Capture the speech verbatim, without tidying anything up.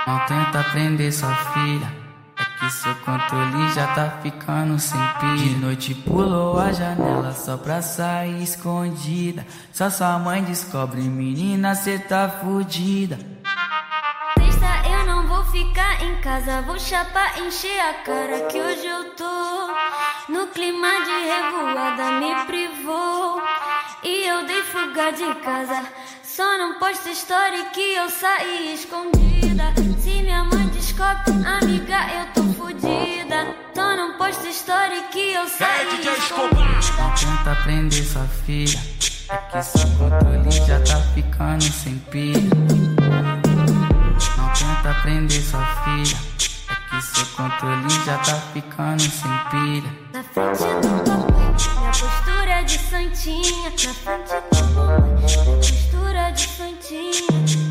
Não tenta prender sua filha, é que seu controle já tá ficando sem pilha. De noite pulou a janela só pra sair escondida. Só sua mãe descobre, menina, cê tá fudida. Sexta eu não vou ficar em casa, vou chapar, encher a cara, que hoje eu tô no clima de revoada, me privou e eu dei fuga de casa. Só não posto story que eu saí escondida. Se minha mãe descobre, amiga, eu tô fudida. Só não posto story que eu saí escondida. Não tenta prender sua filha, é que seu controle já tá ficando sem pilha. Não tenta prender sua filha, é que seu controle já tá ficando sem pilha. Na frente do papai, minha postura de santinha. Na frente do papai, minha postura de santinha.